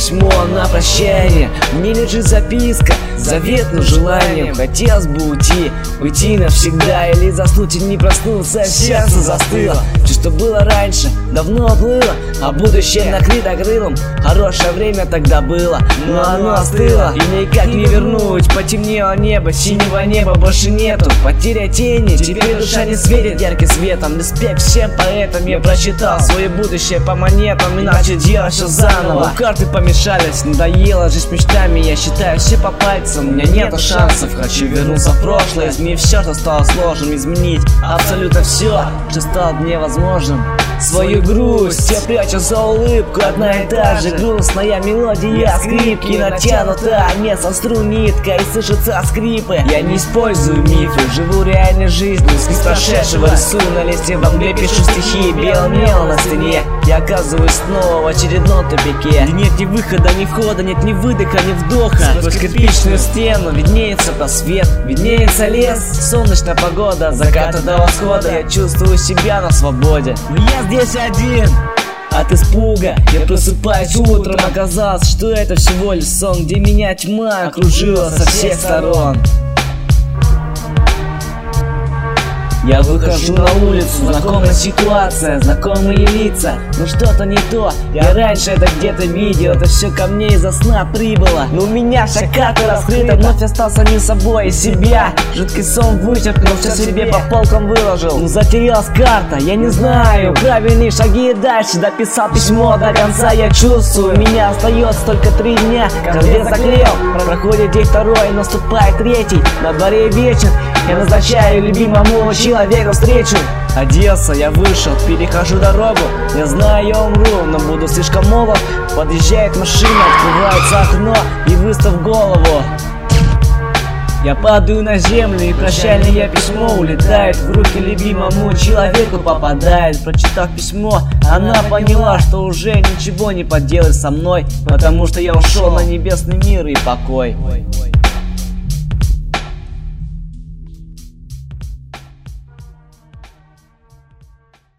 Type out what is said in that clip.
письмо на прощание. В ней лежит записка, заветным желанием. Хотелось бы уйти навсегда, или заснуть и не проснуться, сердце застыло. Все, что было раньше, давно оплыло, а будущее накрыто крылом. Хорошее время тогда было, но оно остыло, и никак не вернуть. Потемнело небо, синего неба больше нету. Потеря тени, теперь душа не светит ярким светом. Респект всем поэтам, я прочитал свое будущее по монетам и начал делать все заново. Карты помешались, надоело жить мечтами. Я считаю все по пальцам, у меня нету шансов. Хочу вернуться в прошлое, изменить все, что стало сложным. Изменить абсолютно все, что стало невозможным. Свою грусть я прячу за улыбку. Одна и та же грустная мелодия скрипки натянута, место струн нитка, и слышатся скрипы. Я не использую мифы, живу реальной жизнью. С прошедшего рисую на листе во мгле, пишу стихи белым мелом на стене. Я оказываюсь снова в очередном тупике, где нет ни выхода, ни входа, нет ни выдоха, ни вдоха. Сквозь кирпичную стену виднеется просвет, виднеется лес, солнечная погода, от заката до восхода. Я чувствую себя на свободе, но я здесь один. От испуга я просыпаюсь утром, оказалось, что это всего лишь сон, где меня тьма окружила со всех сторон. Я выхожу на улицу, знакомая ситуация, знакомые лица, но что-то не то. Я раньше это где-то видел, это все ко мне из-за сна прибыло. Но у меня вся карта раскрыта, вновь остался самим собой и себя. Жуткий сон вычеркнул, все себе по полкам выложил. Но затерялась карта, я не знаю правильные шаги дальше. Дописал письмо до конца, я чувствую, у меня остается только 3 дня. Конверт заклеил, проходит день второй, наступает третий. На дворе вечер, я назначаю любимому человеку встречу. Оделся, я вышел, перехожу дорогу. Я знаю, я умру, но буду слишком молод. Подъезжает машина, открывается окно и выставь голову. Я падаю на землю, и прощальное письмо улетает в руки любимому человеку попадает. Прочитав письмо, она поняла, что уже ничего не поделать со мной, потому что я ушел на небесный мир и покой.